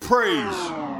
praise.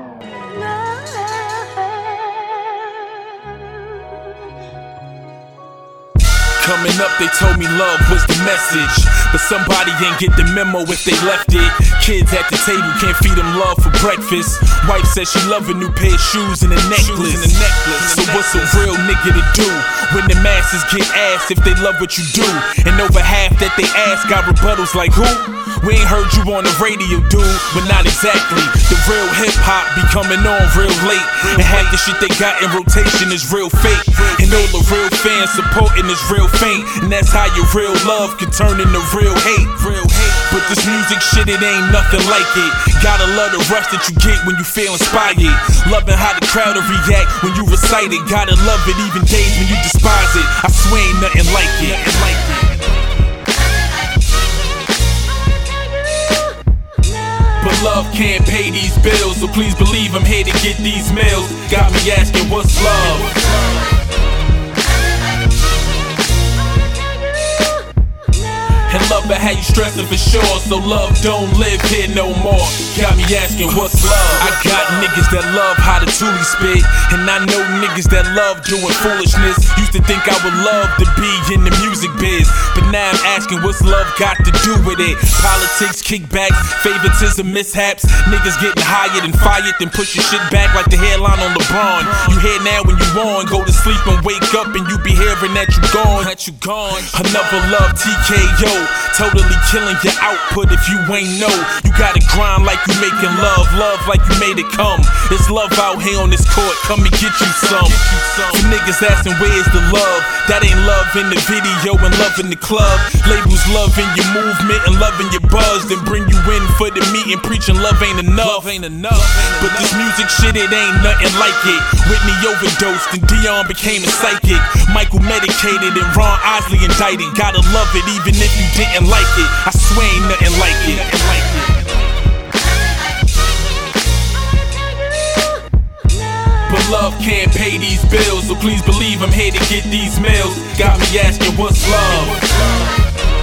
Coming up, they told me love was the message, but somebody ain't get the memo if they left it. Kids at the table can't feed them love for breakfast. Wife says she love a new pair of shoes and a necklace. So what's a real nigga to do when the masses get asked if they love what you do? And over half that they ask got rebuttals like who? We ain't heard you on the radio, dude, but not exactly. The real hip-hop be coming on real late, and half the shit they got in rotation is real fake. And all the real fans supporting is real faint, and that's how your real love can turn into real hate. But this music shit, it ain't nothing like it. Gotta love the rush that you get when you feel inspired. Loving how the crowd will react when you recite it. Gotta love it even days when you despise it. I swear ain't nothing like it. But love can't pay these bills, so please believe I'm here to get these meals. Got me asking what's love? And love it how you stressing for sure, so love don't live here no more. Got me asking what's love? I got niggas that love how the Thule spit, and I know niggas that love doing foolishness. Used to think I would love to be in the music biz, but now I'm asking what's love got to do with it? Politics, kickbacks, favoritism, mishaps. Niggas getting hired and fired, then push your shit back like the hairline on LeBron. You here now when you on, go to sleep and wake up and you be hearing that you gone. Another love TKO, totally killing your output if you ain't know. You gotta grind like you making love, love like you made it come. It's love out here on this court, come and get you some. You niggas asking where's the love? That ain't love in the video and love in the club. Labels loving your movement and loving your buzz, then bring you in for the meeting preaching love ain't enough. But this music shit, it ain't nothing like it. Whitney overdosed and Dion became a psychic. Michael medicated and Ron Isley indicted. Gotta love it even if you didn't like it. I swear ain't nothing like it. But love can't pay these bills, so please believe I'm here to get these meals. Got me asking what's love?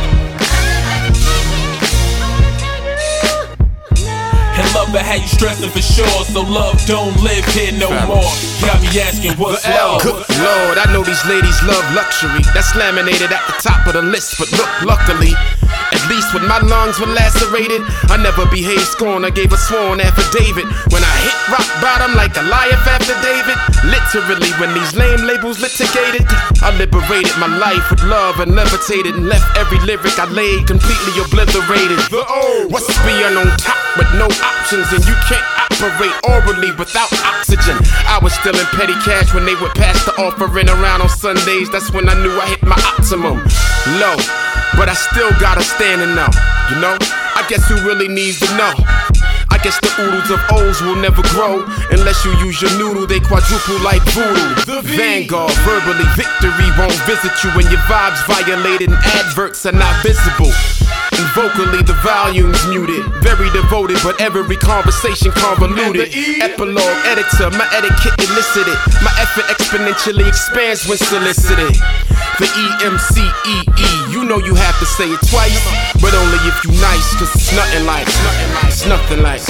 And love it how you stressing for sure, so love don't live here no more. Got me asking what's love? Good Lord, I know these ladies love luxury. That's laminated at the top of the list, but look, luckily, at least when my lungs were lacerated, I never behaved scorn, I gave a sworn affidavit. When I hit rock bottom like Goliath after David, literally when these lame labels litigated, I liberated my life with love and levitated, and left every lyric I laid completely obliterated. What's being on top with no options, and you can't operate orally without oxygen? I was still in petty cash when they would pass the offering around on Sundays. That's when I knew I hit my optimum. Low, but I still gotta stand and know, you know? I guess who really needs to know? I guess the oodles of O's will never grow unless you use your noodle, they quadruple like voodoo. Vanguard, verbally victory won't visit you when your vibes violated and adverts are not visible. And vocally the volume's muted, very devoted, but every conversation convoluted. Epilogue editor, my etiquette elicited, my effort exponentially expands when solicited. The EMCEE, you know you have to say it twice, but only if you nice, cause it's nothing like, it's nothing like.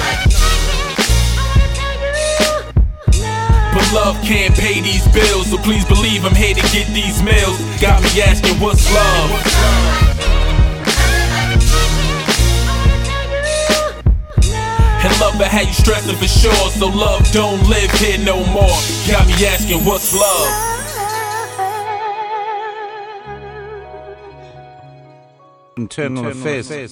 But love can't pay these bills, so please believe I'm here to get these meals. Got me asking what's love? And love it how you stressing for sure, so love don't live here no more. Got me asking what's love? Internal affairs.